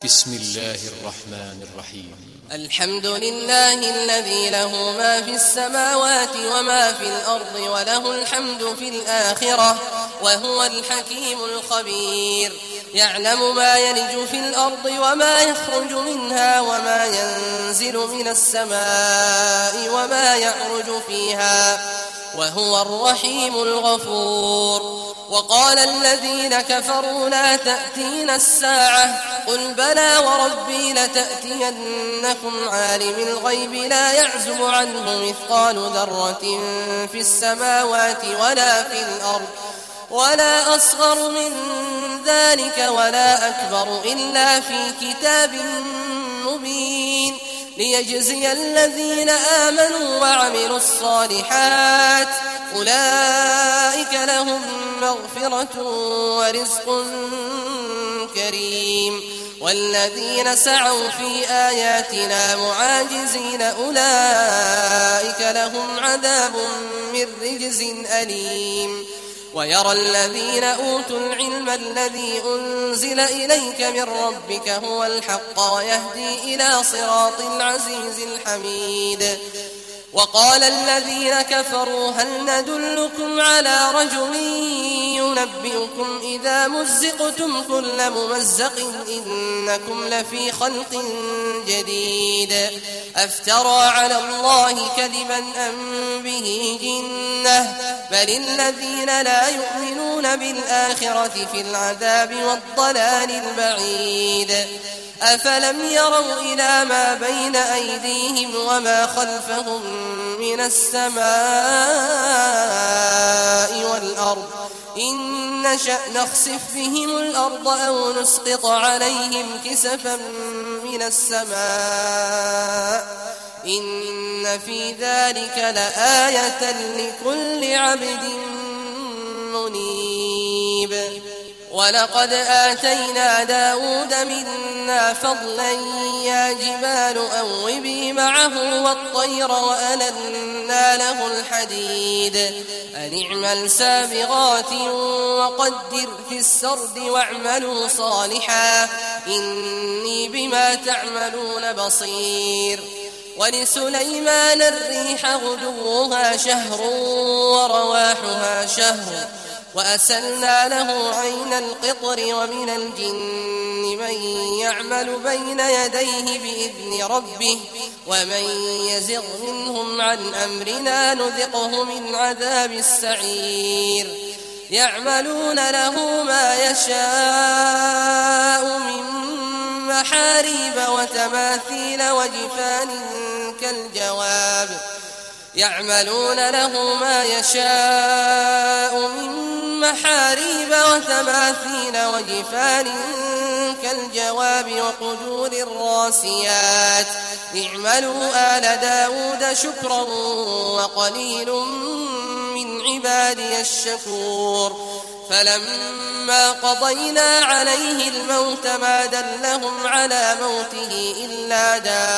بسم الله الرحمن الرحيم. الحمد لله الذي له ما في السماوات وما في الأرض وله الحمد في الآخرة وهو الحكيم الخبير. يعلم ما يلج في الأرض وما يخرج منها وما ينزل من السماء وما يعرج فيها وهو الرحيم الغفور. وقال الذين كفروا لا تأتينا الساعة قل بلى وربي لتأتينكم عالم الغيب لا يعزب عنه مثقال ذرة في السماوات ولا في الأرض ولا أصغر من ذلك ولا أكبر إلا في كتاب مبين ليجزي الذين آمنوا وعملوا الصالحات أولئك لهم مغفرة ورزق كريم. والذين سعوا في آياتنا معاجزين أولئك لهم عذاب من رجز أليم. ويرى الذين أوتوا العلم الذي أنزل إليك من ربك هو الحق ويهدي إلى صراط العزيز الحميد. وقال الذين كفروا هل ندلكم على رجل ينبئكم إذا مزقتم كل ممزق إنكم لفي خلق جديد أفترى على الله كذبا أم به جنة بل الذين لا يؤمنون بالآخرة في العذاب والضلال البعيد. أفلم يروا إلى ما بين أيديهم وما خلفهم من السماء والأرض إن نشأ نخسف بهم الأرض أو نسقط عليهم كسفا من السماء إن في ذلك لآية لكل عبد منيب. ولقد آتينا داود منا فضلا يا جبال أوبي معه والطير وألنا له الحديد أن اعمل سابغات وقدر في السرد واعملوا صالحا إني بما تعملون بصير. ولسليمان الريح غدوها شهر ورواحها شهر وأسلنا له عين القطر ومن الجن من يعمل بين يديه بإذن ربه ومن يزغ منهم عن أمرنا نذقه من عذاب السعير. يعملون له ما يشاء من محاريب وتماثيل وجفان كالجواب يعملون له ما يشاء من محاريب وتماثيل وجفان كالجواب وقدور الراسيات اعملوا آل داود شكرا وقليل من عبادي الشكور. فلما قضينا عليه الموت ما دلهم على موته إلا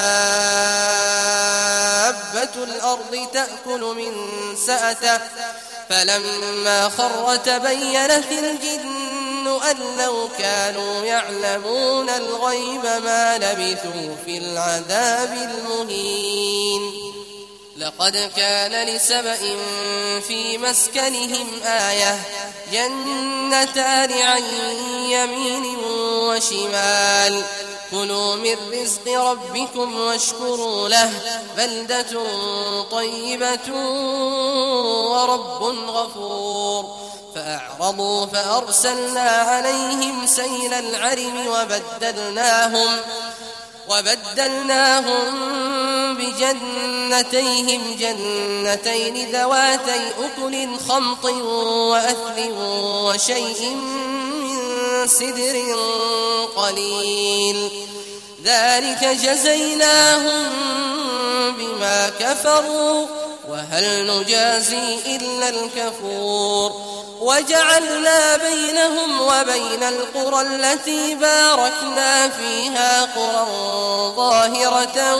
دابة الأرض تأكل من سأته فلما خر تبينت الجن أن لو كانوا يعلمون الغيب ما لبثوا في العذاب المهين. لقد كان لسبإ في مسكنهم آية جنتان عن يمين وشمال كلوا من رزق ربكم واشكروا له بلدة طيبة ورب غفور. فأعرضوا فأرسلنا عليهم سيل العرم وبدلناهم بجنتيهم جنتين ذواتي أكل خمط وأثل وشيء من سدر قليل ذلك جزيناهم بما كفروا وهل نجازي إلا الكفور. وجعلنا بينهم وبين القرى التي باركنا فيها قرى ظاهرة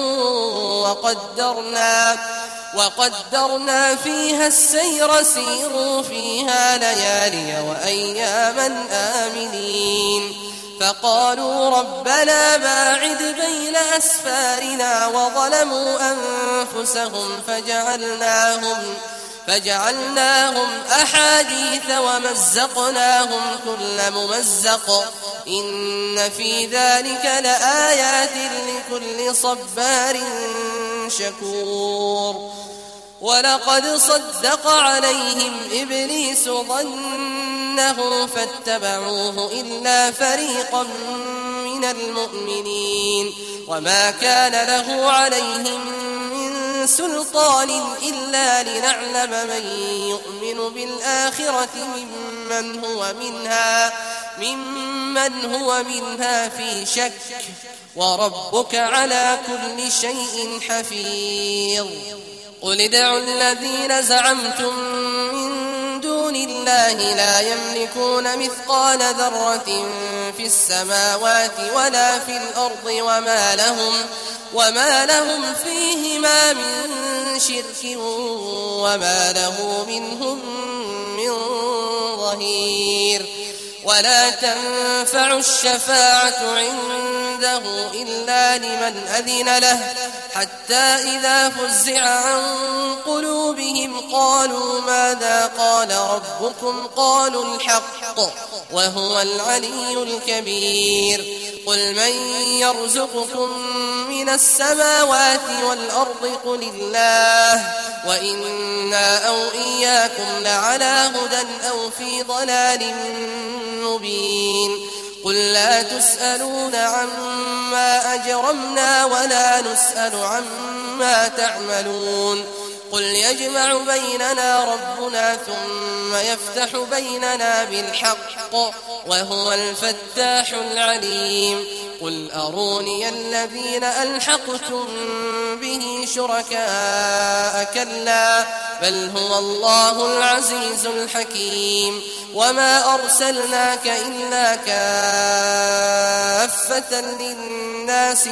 وقدرنا فيها السير سيروا فيها ليالي وأياما آمنين فقالوا ربنا باعد بين أسفارنا وظلموا أنفسهم فجعلناهم أحاديث ومزقناهم كل ممزق إن في ذلك لآيات لكل صبار شكور ولقد صدق عليهم إبليس ظنه فاتبعوه إلا فريقا من المؤمنين وما كان له عليهم من سلطان إلا لنعلم من يؤمن بالآخرة ممن هو منها في شك وربك على كل شيء حفيظ قل ادعوا الذين زعمتم من دون الله لا يملكون مثقال ذرة في السماوات ولا في الأرض وما لهم فيهما من شرك وما له منهم من ظهير ولا تنفع الشفاعة عنده إلا لمن أذن له حتى إذا فزع عن قلوبهم قالوا ماذا قال ربكم قالوا الحق وهو العلي الكبير قل من يرزقكم من السماوات والأرض قل الله وإنا أو إياكم لعلى هدى أو في ضلال مبين قل لا تسألون عما أجرمنا ولا نسأل عما تعملون قل يجمع بيننا ربنا ثم يفتح بيننا بالحق وهو الفتاح العليم قل أروني الذين ألحقتم به شركاء كلا بل هو الله العزيز الحكيم وما أرسلناك إلا كافة للناس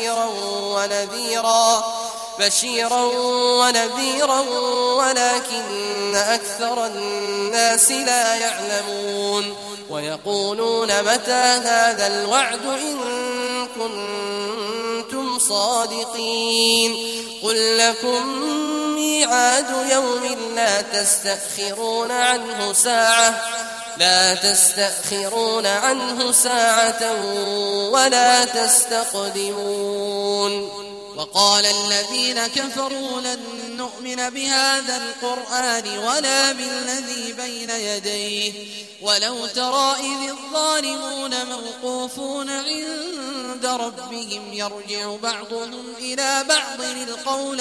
بشيرا ونذيرا ولكن أكثر الناس لا يعلمون ويقولون متى هذا الوعد إن كنتم صادقين قل لكم ميعاد يوم لا تستأخرون عنه ساعة ولا تستقدمون وقال الذين كفروا لن نؤمن بهذا القرآن ولا بالذي بين يديه ولو ترى إذ الظالمون موقوفون عند ربهم يرجع بعضهم إلى بعض القول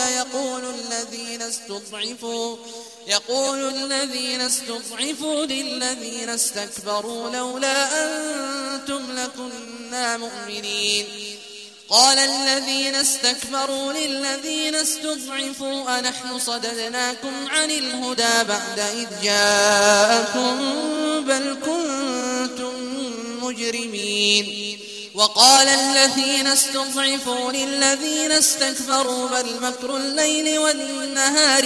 يقول الذين استضعفوا للذين استكبروا لولا أنتم لكنا مؤمنين قال الذين استكبروا للذين استضعفوا أنحن صددناكم عن الهدى بعد إذ جاءكم بل كنتم مجرمين وقال الذين استضعفوا للذين استكبروا بل مكر الليل والنهار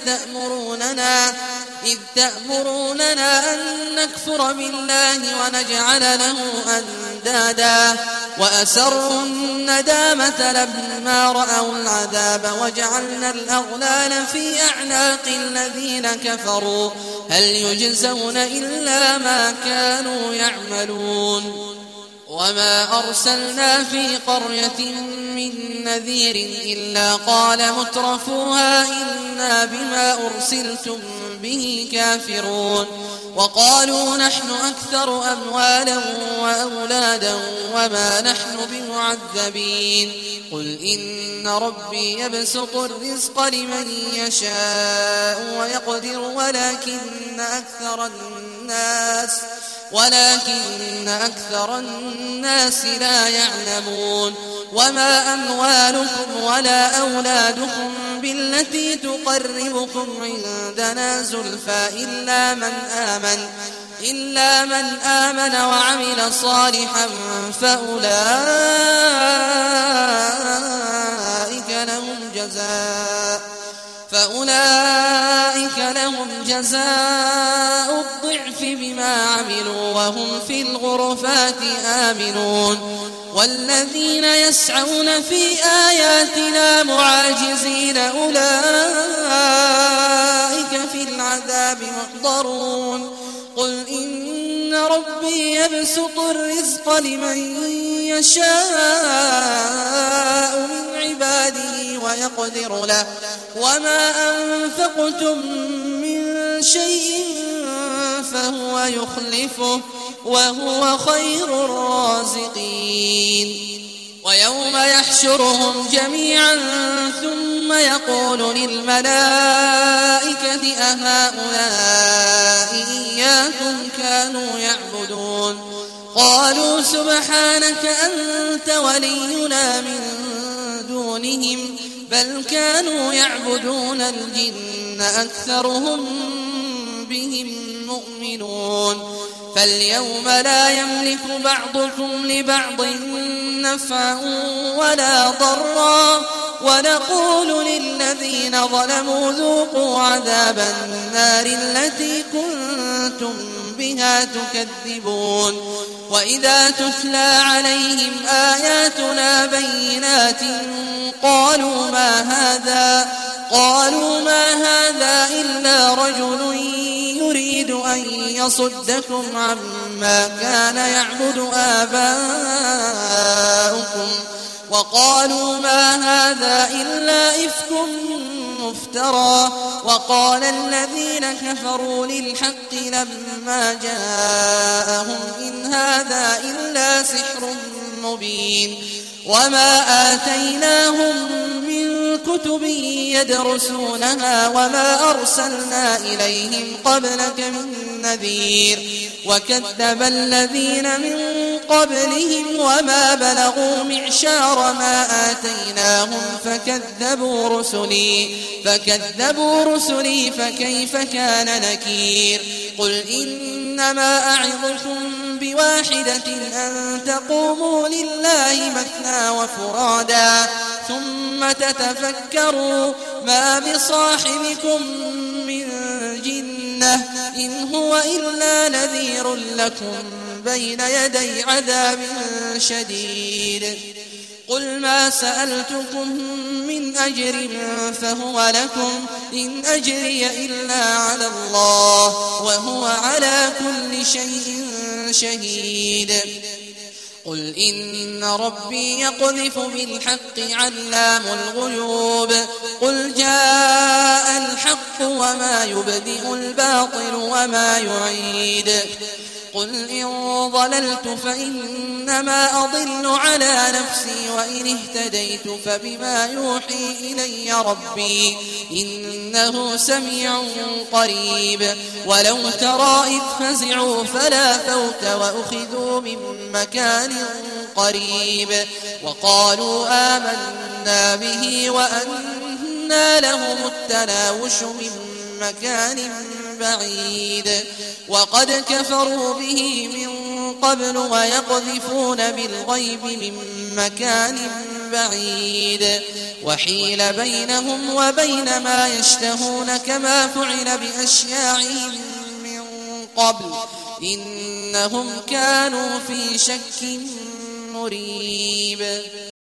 إذ تأمروننا أن نكفر بالله ونجعل له أندادا وأسروا الندامة لما رأوا العذاب وجعلنا الأغلال في أعناق الذين كفروا هل يجزون إلا ما كانوا يعملون وما أرسلنا في قرية من نذير إلا قال مترفوها إنا بما أرسلتم به كافرون وقالوا نحن أكثر أموالا وأولادا وما نحن بمعذبين قل إن ربي يبسط الرزق لمن يشاء ويقدر ولكن أكثر الناس لا يعلمون وما أموالكم ولا أولادكم بالتي تقربكم عندنا زلفى إلا من آمن وعمل صالحا فأولئك لهم جزاء الضعف بما ما عملوا وهم في الغرفات آمنون والذين يسعون في آياتنا معاجزين أولئك في العذاب محضرون قل إن ربي يبسط الرزق لمن يشاء من عباده ويقدر له وما أنفقتم من شيء فهو يخلفه وهو خير الرازقين ويوم يحشرهم جميعا ثم يقول للملائكة أهؤلاء إياكم كانوا يعبدون قالوا سبحانك أنت ولينا من دونهم بل كانوا يعبدون الجن أكثرهم بهم مؤمنون فاليوم لا يملك بعضكم لبعض نفعا ولا ضرا ونقول للذين ظلموا ذوقوا عذاب النار التي كنتم بها تكذبون وإذا تتلى عليهم آياتنا بينات قالوا ما هذا إلا رجل يريد أن يصدكم عما كان يعبد آباؤكم وقالوا ما هذا إلا إفك مفترى وقال الذين كفروا للحق لما جاءهم إن هذا إلا سحر مبين وما آتيناهم من كتب يدرسونها وما أرسلنا إليهم قبلك من نذير وكذب الذين من قبلهم وما بلغوا معشار ما آتيناهم فكذبوا رسلي فكيف كان نكير قل إنما أعظكم بواحدة أن تقوموا لله مثنى وفرادا ثم تتفكروا ما بصاحبكم من جنة إن هو إلا نذير لكم بين يدي عذاب شديد قل ما سألتكم من أجر فهو لكم إن أجري إلا على الله وهو على كل شيء شهيد قل إن ربي يقذف بالحق علام الغيوب قل جاء الحق وما يبدئ الباطل وما يعيد قل إن ضللت فإنما أضل على نفسي وإن اهتديت فبما يوحي إلي ربي إنه سميع قريب ولو ترى إذ فزعوا فلا فوت وأخذوا من مكان قريب وقالوا آمنا به وأنى لهم التناوش من مكان بعيد وقد كفروا به من قبل ويقذفون بالغيب من مكان بعيد وحيل بينهم وبين ما يشتهون كما فعل بأشياعهم من قبل إنهم كانوا في شك مريب